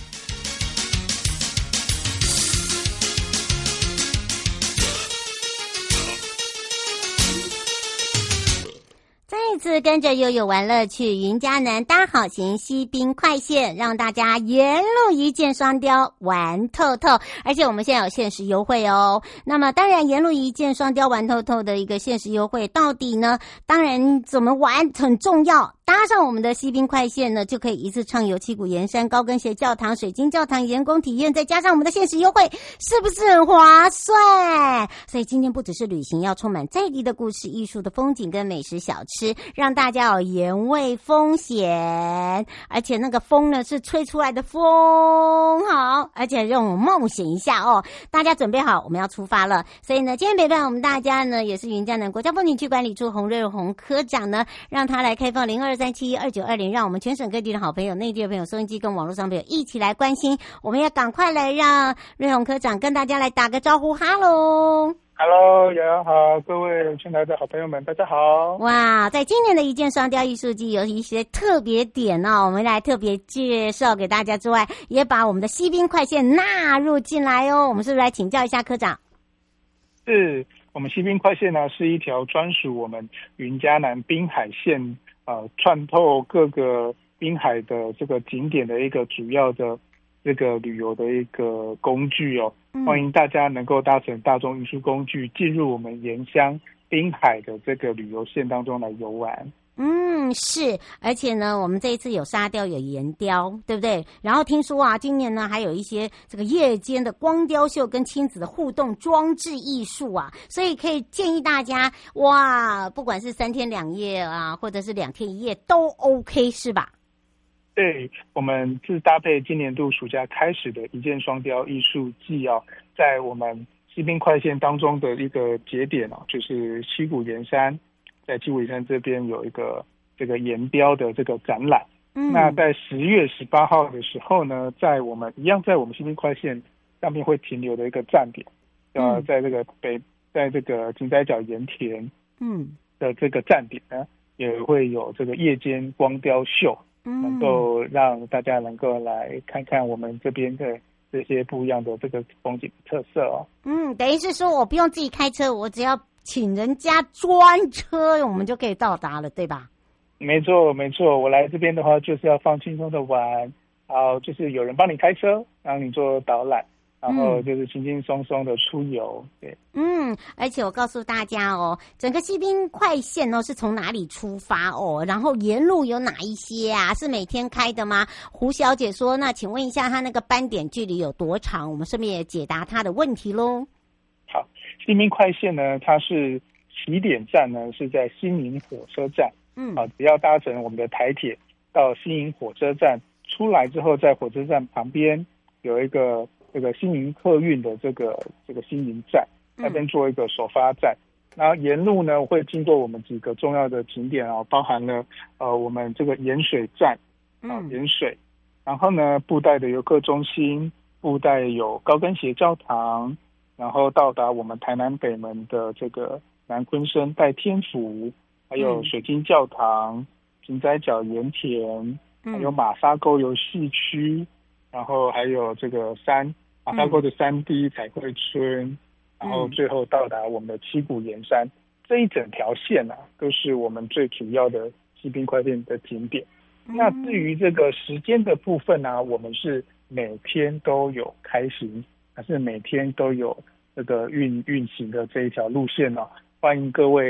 再次跟着悠悠玩乐趣，云嘉南大好行西滨快线，让大家沿路一箭双雕玩透透，而且我们现在有限时优惠哦。那么当然沿路一箭双雕玩透透的一个限时优惠到底呢，当然怎么玩很重要，搭上我们的西滨快线呢，就可以一次畅游七股盐山、高跟鞋教堂、水晶教堂、盐工体验，再加上我们的限时优惠，是不是很划算？所以今天不只是旅行，要充满在地的故事、艺术的风景跟美食小吃，让大家有盐味风险，而且那个风呢是吹出来的风，好，而且让我们冒险一下哦。大家准备好，我们要出发了。所以呢，今天陪伴我们大家呢，也是云嘉南国家风景区管理处洪瑞红科长呢，让他来开放零二三七一二九二零，让我们全省各地的好朋友、内地的朋友、收音机跟网络上朋友一起来关心。我们要赶快来让瑞红科长跟大家来打个招呼，哈喽。 Hello， 瑶瑶好，各位全台的好朋友们，大家好！ 哇，在今年的一箭双雕艺术季有一些特别点哦，我们来特别介绍给大家之外，也把我们的西滨快线纳入进来哦。我们是不是来请教一下科长？ 是，我们西滨快线呢是一条专属我们云嘉南滨海线呃串透各个滨海的这个景点的一个主要的这个旅游的一个工具哦。欢迎大家能够搭乘大众运输工具进入我们盐乡滨海的这个旅游线当中来游玩。 嗯，是，而且呢，我们这一次有沙雕，有岩雕，对不对？然后听说啊，今年呢还有一些这个夜间的光雕秀跟亲子的互动装置艺术啊，所以可以建议大家，哇，不管是三天两夜啊，或者是两天一夜都 OK， 是吧？ 对，我们是搭配今年度暑假开始的一箭双雕艺术季哦，在我们西滨快线当中的一个节点哦，就是七股盐山，在七股盐山这边有一个这个岩雕的这个展览。嗯，那在十月十八号的时候呢，在我们一样在我们西滨快线上面会停留的一个站点，呃，在这个北，在这个井仔角盐田嗯的这个站点呢，也会有这个夜间光雕秀。能够让大家能够来看看我们这边的这些不一样的这个风景特色哦。 嗯，等于是说我不用自己开车，我只要请人家专车，我们就可以到达了，对吧？ 没错，没错。我来这边的话，就是要放轻松的玩，然后就是有人帮你开车，让你做导览，然后就是轻轻松松的出游。对， 嗯，而且我告诉大家哦，整个西滨快线哦是从哪里出发哦，然后沿路有哪一些啊？是每天开的吗？胡小姐说，那请问一下，她那个班点距离有多长？我们顺便也解答她的问题喽。 好，西滨快线呢，它是起点站呢是在新营火车站，嗯，啊，只要搭乘我们的台铁到新营火车站，出来之后，在火车站旁边有一个这个新营客运的这个这个新营站。那边做一个首发站，然后沿路呢会经过我们几个重要的景点哦，包含了呃我们这个盐水站啊盐水，然后呢布袋的游客中心，布袋有高跟鞋教堂，然后到达我们台南北门的这个南鲲生代天府，还有水晶教堂、井仔角盐田，还有马沙沟游戏区，然后还有这个山马沙沟的三 D 彩绘村。然后最后到达我们的七股盐山，这一整条线啊，都是我们最主要的西滨快线的景点。嗯、那至于这个时间的部分呢、啊，我们是每天都有开行，还是每天都有这个运运行的这一条路线呢、啊？欢迎各位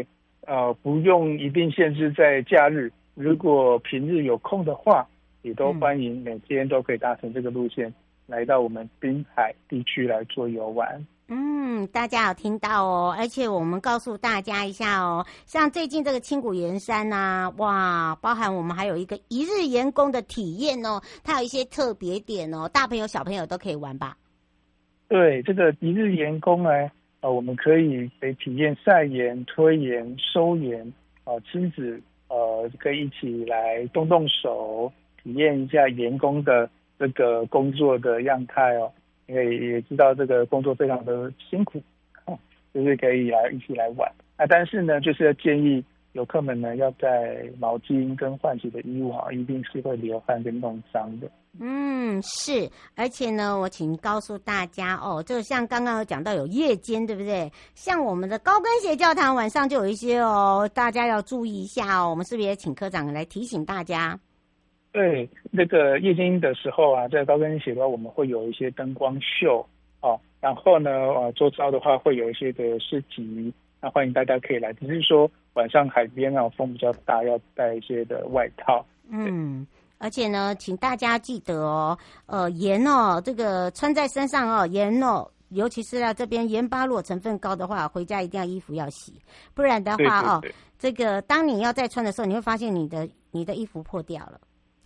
呃不用一定限制在假日，如果平日有空的话，也都欢迎每天都可以搭乘这个路线、嗯、来到我们滨海地区来做游玩。 嗯，大家有听到哦，而且我们告诉大家一下哦，像最近这个青谷岩山啊，哇，包含我们还有一个一日岩宫的体验哦，它有一些特别点哦，大朋友小朋友都可以玩吧？ 对，这个一日岩宫呢，呃，我们可以可以体验晒岩、推岩、收岩，呃，亲子呃可以一起来动动手，体验一下岩工的这个工作的样态哦。因为也知道这个工作非常的辛苦，哦、就是可以来一起来玩啊。但是呢，就是要建议游客们呢要在毛巾跟换洗的衣物啊，一定是会流汗跟弄脏的。 嗯，是，而且呢，我请告诉大家哦，就像刚刚有讲到有夜间，对不对？像我们的高跟鞋教堂晚上就有一些哦，大家要注意一下哦。我们是不是也请科长来提醒大家？ 对，那个夜间的时候啊，在高跟鞋的话，我们会有一些灯光秀哦，然后呢，呃，周遭的话会有一些的市集，那欢迎大家可以来。只是说晚上海边啊，风比较大，要带一些的外套。 嗯，而且呢，请大家记得哦，呃，盐哦，这个穿在身上哦，盐哦。尤其是啊，这边盐巴如果成分高的话，回家一定要衣服要洗，不然的话哦，对对对这个当你要再穿的时候，你会发现你的你的衣服破掉了。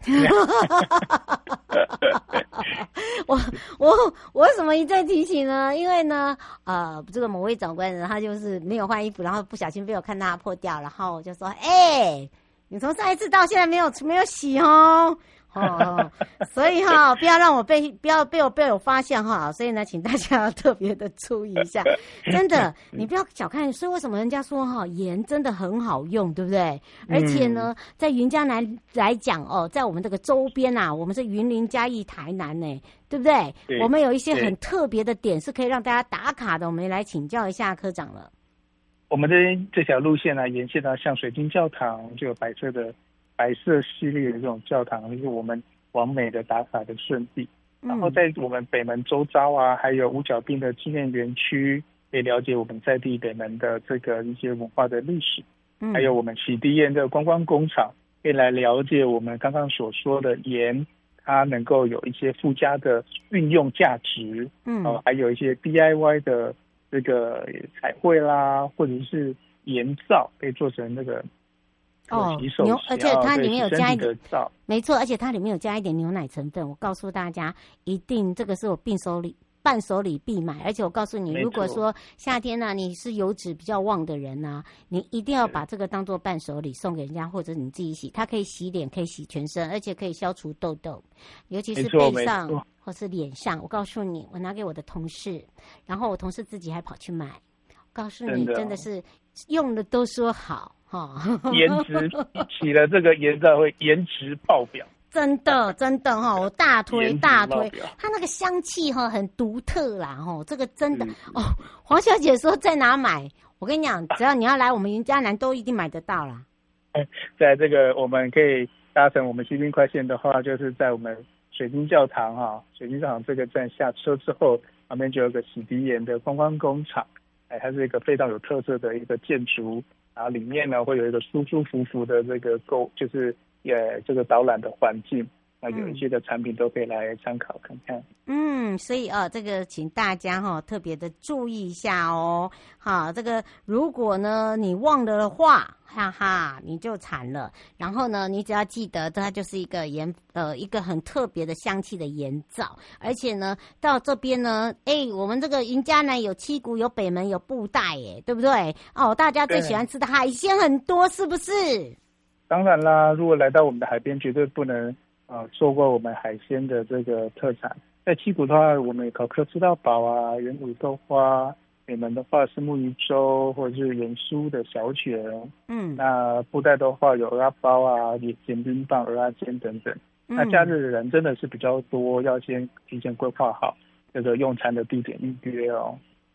我我我为什么一再提醒呢？因为呢，呃，这个某位长官人他就是没有换衣服，然后不小心被我看到他破掉，然后我就说：“哎、欸，你从上一次到现在没有没有洗哦。”哦，所以哈、哦，不要让我被不要被我被我发现哈，所以呢，请大家要特别的注意一下。真的，你不要小看，所以为什么人家说哈，盐真的很好用，对不对？而且呢，在云嘉南来讲哦，在我们这个周边啊，我们是云林嘉义台南呢，对不对？对，我们有一些很特别的点是可以让大家打卡的，我们也来请教一下科长了。 我们的这条路线呢、啊，沿线到像水晶教堂就有白色的。白色系列的这种教堂，就是我们往美的打卡的圣地。然后在我们北门周遭啊，还有五角滨的纪念园区，可以了解我们在地北门的这个一些文化的历史。嗯，还有我们洗涤盐的观光工厂，可以来了解我们刚刚所说的盐，它能够有一些附加的运用价值。嗯，哦，还有一些 D I Y 的这个彩绘啦，或者是盐皂，可以做成那个。 哦，牛，而且它里面有加一点，没错，而且它里面有加一点牛奶成分。我告诉大家，一定这个是我并手礼伴手礼必买。而且我告诉你，如果说夏天呢、啊，你是油脂比较旺的人呢、啊，你一定要把这个当做伴手礼送给人家，或者你自己洗。它可以洗脸，可以洗全身，而且可以消除痘痘，尤其是背上或是脸上。我告诉你，我拿给我的同事，然后我同事自己还跑去买。我告诉你，真的是用的都说好。哦， 颜值起了这个颜色会颜值爆表， 真的真的哈、哦，我大推大推，它那个香气哈很独特啦哈，这个真的、嗯、哦。黄小姐说在哪买？我跟你讲，只要你要来我们云嘉南，都一定买得到啦。 在这个我们可以搭乘我们西滨快线的话，就是在我们水晶教堂哈，水晶教堂这个站下车之后，旁边就有个洗涤盐的观光工厂，哎，它是一个非常有特色的一个建筑。然后里面呢会有一个舒舒服服的这个购，就是也这个导览的环境，那有一些的产品都可以来参考看看。 嗯，所以啊、哦，这个请大家哈、哦、特别的注意一下哦。好，这个如果呢你忘了的话，哈哈，你就惨了。然后呢，你只要记得，它就是一个盐呃一个很特别的香气的盐皂，而且呢到这边呢，哎，我们这个云嘉南有七股，有北门，有布袋，耶，对不对？哦，大家最喜欢吃的海鲜很多，是不是？ 当然啦，如果来到我们的海边，绝对不能啊错过我们海鲜的这个特产。在七股的话，我们有烤客吃到饱啊，原卤豆花；北门的话是木鱼粥或者是盐酥的小卷。嗯，那布袋的话有鹅啊包啊、咸冰棒、鹅啊煎等等。嗯、那假日的人真的是比较多，要先提前规划好这个用餐的地点预约哦。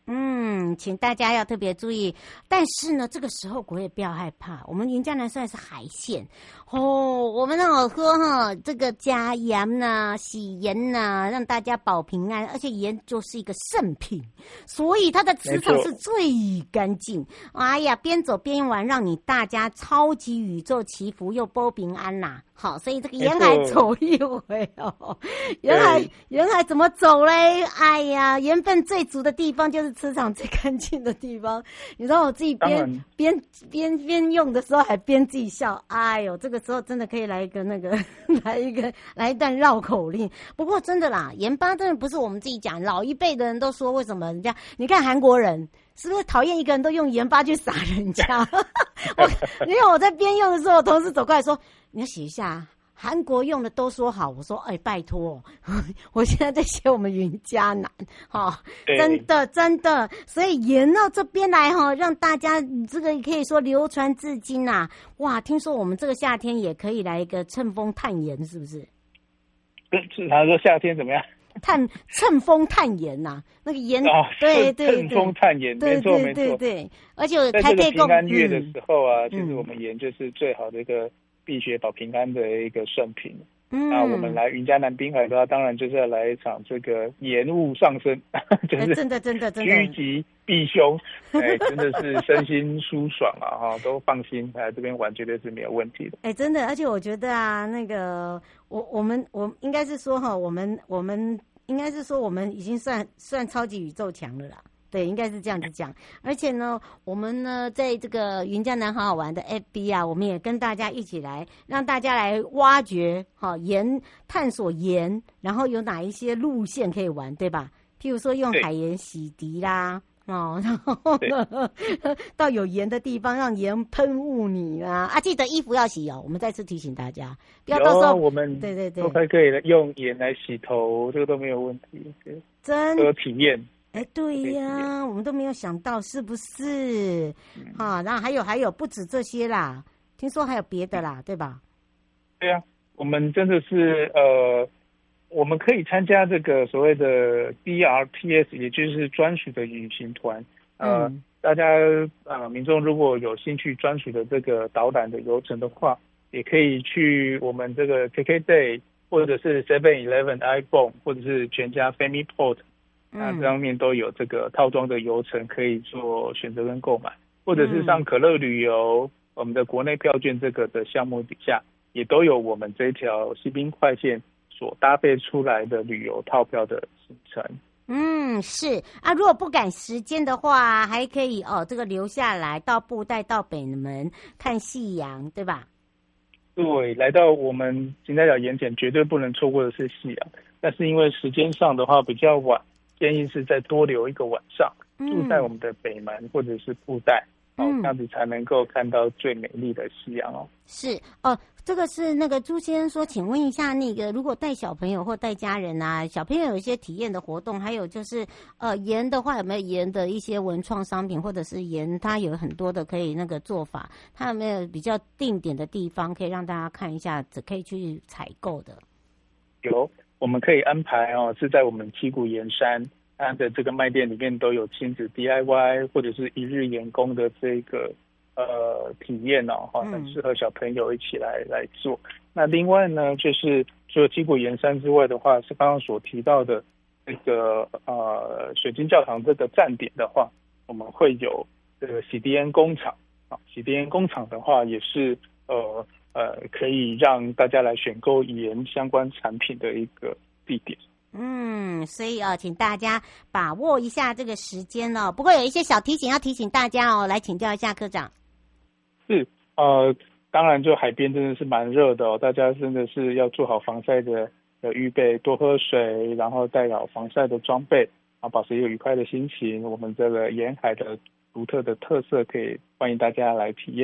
嗯，请大家要特别注意。但是呢，这个时候我也不要害怕，我们云嘉南算是海线哦，我们那喝哈，这个加盐呐、洗盐呐，让大家保平安，而且盐就是一个圣品，所以它的磁场是最干净。哎呀，边走边玩，让你大家超级宇宙祈福又保平安呐、啊。好，所以这个沿海走一回哦，沿海沿海怎么走嘞？哎呀，盐分最足的地方就是磁场最干净的地方。你知道我自己边边边边用的时候还边自己笑，哎呦，这个时候真的可以来一个那个来一个来一段绕口令。不过真的啦，盐巴真的不是我们自己讲，老一辈的人都说为什么人家，你看韩国人。是不是讨厌一个人都用盐巴去撒人家？我因为我在边用的时候，我同事走过来说：“你要写一下，韩国用的都说好。”我说：“哎，拜托，我现在在写我们云嘉南，哈、哦，真的真的。所以盐到这边来哈，让大家这个可以说流传至今呐、啊。哇，听说我们这个夏天也可以来一个乘风探盐，是不是？ 是他说夏天怎么样？ 探乘风探盐呐、啊，那个盐， 哦、 对对对， 乘风探盐， 对没错对对对，而且在这个平安月的时候啊， 嗯、 其实我们盐就是最好的一个辟邪保平安的一个圣品。 嗯， 那我们来云嘉南滨海的话，当然就是要来一场这个盐雾上升，就是真的真的真的趋吉避凶，哎，真的是身心舒爽啊！哈，都放心来这边玩，绝对是没有问题的。 哎，真的，而且我觉得啊，那个我我们我应该是说哈，我们我们应该是说我们已经算算超级宇宙强了啦。对，应该是这样子讲。而且呢，我们呢，在这个云嘉南好好玩的 F B 啊，我们也跟大家一起来，让大家来挖掘，好盐探索盐，然后有哪一些路线可以玩，对吧？譬如说用海盐洗涤啦，哦，然后呢，到有盐的地方让盐喷雾你啊，啊，记得衣服要洗哦。我们再次提醒大家，不要到时候我们对对对， 都还可以用盐来洗头，这个都没有问题， 真都有体验。 哎，对呀，我们都没有想到，是不是？哈、嗯，然后还有还有，不止这些啦，听说还有别的啦，对吧？ 对啊，我们真的是呃，我们可以参加这个所谓的 D R T S， 也就是专属的旅行团。呃，嗯、大家呃民众如果有兴趣专属的这个导览的流程的话，也可以去我们这个 K K Day， 或者是 seven eleven iPhone， 或者是全家 Family Port。那这方面都有这个套装的流程可以做选择跟购买，或者是上可乐旅游、嗯、我们的国内票券这个的项目底下，也都有我们这条西滨快线所搭配出来的旅游套票的行程。 嗯，是啊，如果不赶时间的话，还可以哦，这个留下来到布袋到北门看夕阳，对吧？ 对，来到我们金三角盐田绝对不能错过的是夕阳，但是因为时间上的话比较晚。建议是再多留一个晚上，住在我们的北门或者是布袋，嗯、哦，这样子才能够看到最美丽的夕阳哦。 是哦，这个是那个朱先生说，请问一下，那个如果带小朋友或带家人啊，小朋友有一些体验的活动，还有就是呃盐的话，有没有盐的一些文创商品，或者是盐它有很多的可以那个做法，它有没有比较定点的地方可以让大家看一下，只可以去采购的？ 有。我们可以安排哦，是在我们七股盐山它的这个卖店里面都有亲子 D I Y 或者是一日盐工的这个呃体验哦，哈，很适合小朋友一起来来做。那另外呢，就是除了七股盐山之外的话，是刚刚所提到的这个呃水晶教堂这个站点的话，我们会有这个洗涤盐工厂啊，洗涤盐工厂的话也是呃。呃，可以让大家来选购盐相关产品的一个地点。 嗯，所以哦，请大家把握一下这个时间哦。不过有一些小提醒要提醒大家哦，来请教一下科长。 是，呃，当然就海边真的是蛮热的哦，大家真的是要做好防晒的的预备，多喝水，然后带好防晒的装备，啊，保持一个愉快的心情。我们这个沿海的独特的特色，可以欢迎大家来体验哦。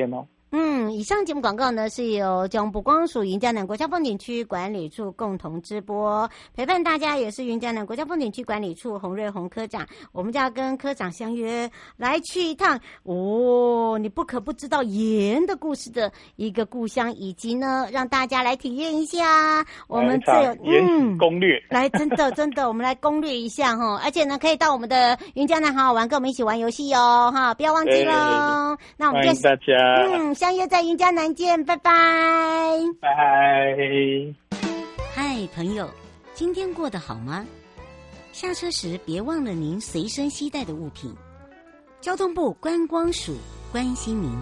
嗯，以上节目广告呢是由交通部光署云嘉南国家风景区管理处共同直播，陪伴大家也是云嘉南国家风景区管理处洪瑞洪科长，我们就要跟科长相约来去一趟哦，你不可不知道盐的故事的一个故乡，以及呢让大家来体验一下我们这盐史攻略， 嗯、来真的真的我们来攻略一下哈，而且呢可以到我们的云嘉南好好玩，跟我们一起玩游戏哦哈，不要忘记喽、欸。那我们就欢迎大家， 嗯。相约在云嘉南见，拜拜， 拜拜。 嗨，朋友，今天过得好吗？下车时别忘了您随身携带的物品。交通部观光署关心您。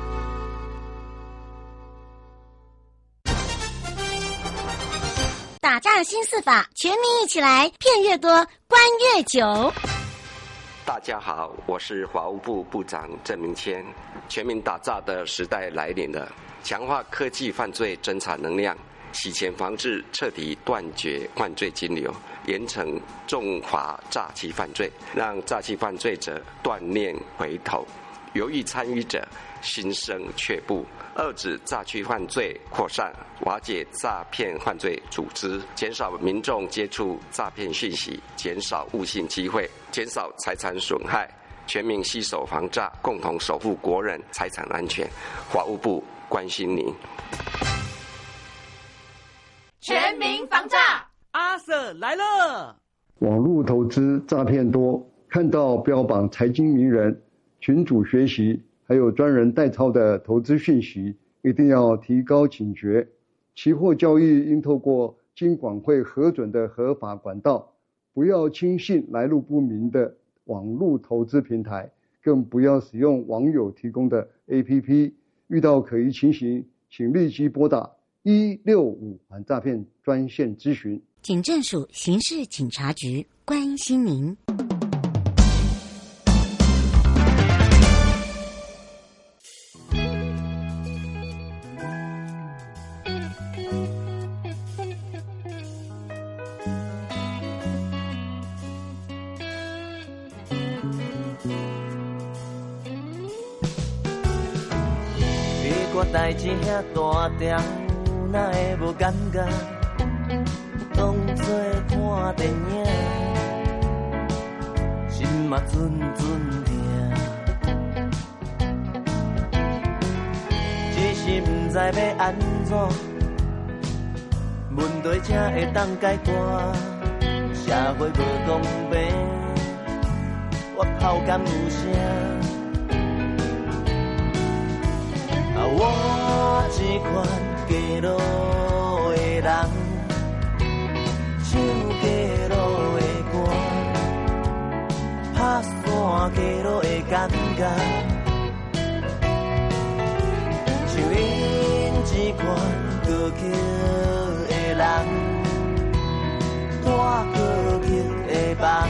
打诈新四法，全民一起来，骗越多，关越久。 大家好，我是法务部部长郑明谦。全民打诈的时代来临了，强化科技犯罪侦查能量，洗钱防治，彻底断绝犯罪金流，严惩重罚诈欺犯罪，让诈欺犯罪者断念回头，犹豫参与者心生却步，遏止诈欺犯罪扩散，瓦解诈骗犯罪组织，减少民众接触诈骗讯息，减少误信机会，减少财产损害，全民携手防诈，共同守护国人财产安全。法务部关心您。 全民防诈，阿 Sir 来了。 网络投资诈骗多，看到标榜财经名人、群组学习，还有专人代操的投资讯息，一定要提高警觉。期货交易应透过金管会核准的合法管道，不要轻信来路不明的网络投资平台，更不要使用网友提供的 A P P。 遇到可疑情形，请立即拨打一六五反诈骗专线咨询。 警政署刑事警察局关心您。 代志遐大条，哪会无感觉？当作看电影，心嘛阵阵痛。只是不知要安怎，问题才会当解决。社会无公平，我口感有声。我一款街路的人，唱街路的歌，拍散街路的感觉，像因一款歌曲的人，带歌曲的梦，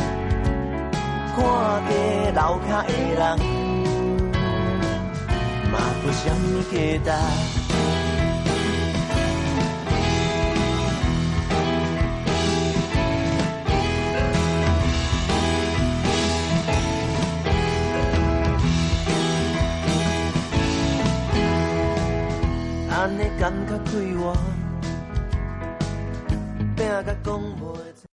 看街楼骹的人。嘛无啥物价值，安尼感觉快活，拼甲讲袂。